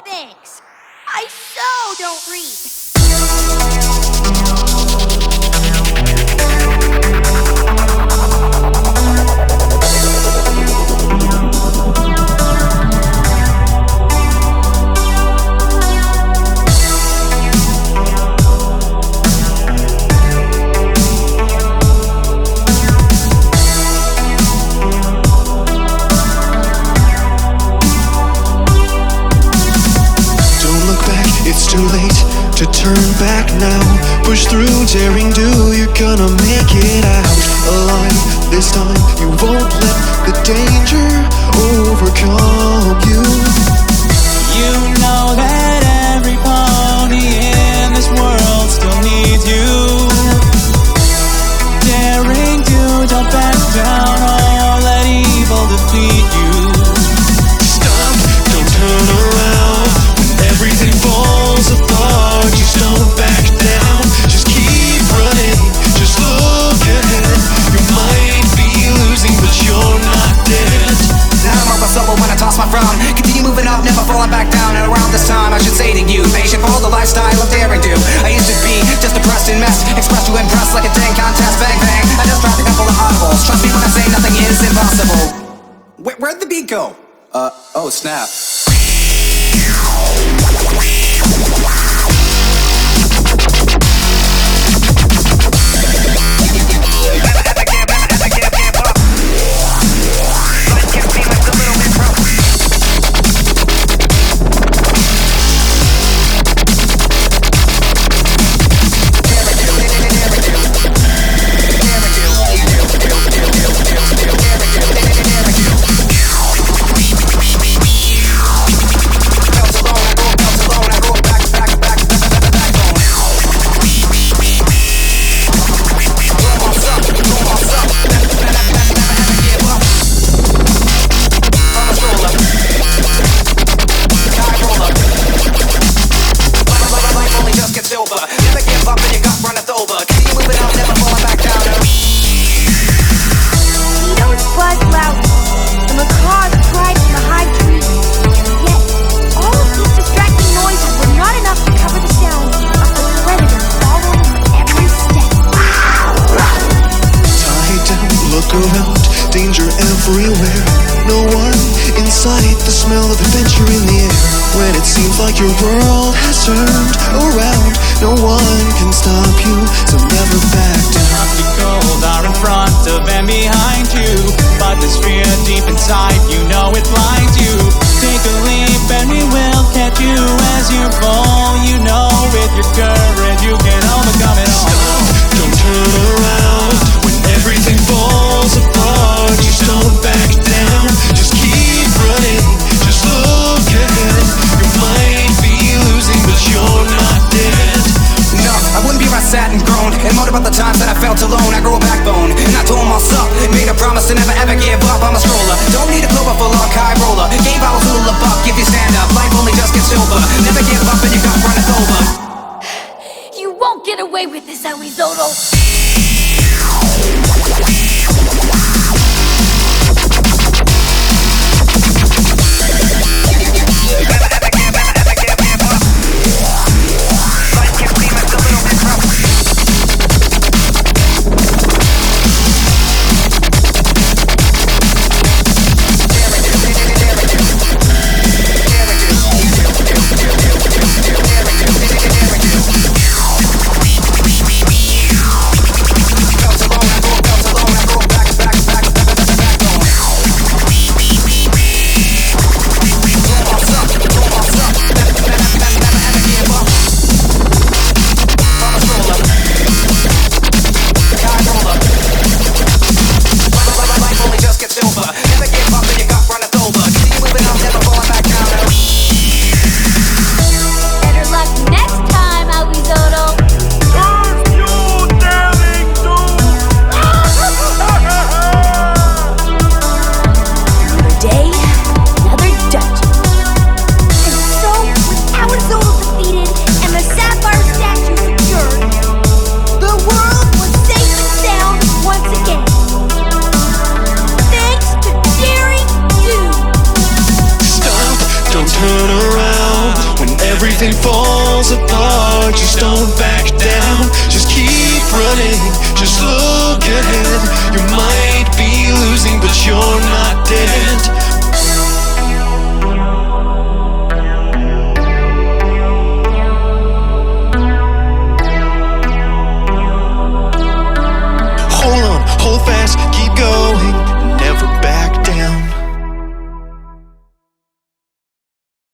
thanks. I so don't read. It's too late to turn back now. Push through, daring do, you're gonna make it out alive. This time you won't let the danger overcome you. You know that every pony in this world still needs you. Daring do, don't back down or let evil defeat you. Stop, don't turn around. Everything falls apart, just don't back down. Just keep running, just look ahead. You might be losing, but you're not dead. Now I'm up sober when I toss my frown. Continue moving up, never falling back down. And around this time I should say to you, patient for the lifestyle of daring do. I used to be just depressed and messed, expressed to impress like a dang contest. Bang bang, I just dropped a couple of audibles. Trust me when I say nothing is impossible. Where'd the beat go? Oh snap. Danger everywhere, no one in sight. The smell of adventure in the air. When it seems like your world has turned around, no one can stop you, so never back down. The cold are in front of and behind you, but this fear deep inside, you know it blinds you. Take a leap and we will catch you as you fall. You know with your courage you can overcome it all. Stop, don't turn around. When everything falls apart, just don't back down. Just keep running, just look ahead. You might be losing, but you're not dead. No, I wouldn't be where I sat and groaned and moaned about the times that I felt alone. I grew a backbone and I told myself, made a promise to never ever give up. I'm a stroller, don't need a clover for luck, high roller. Game bottles full of buck if you stand up. Life only just gets over. Never give up and your gut runneth over. You won't get away with this, Elizotto. Turn around. everything falls apart, just don't back down. Just keep running, just look ahead. You might be losing, but you're not dead. Hold on, hold fast,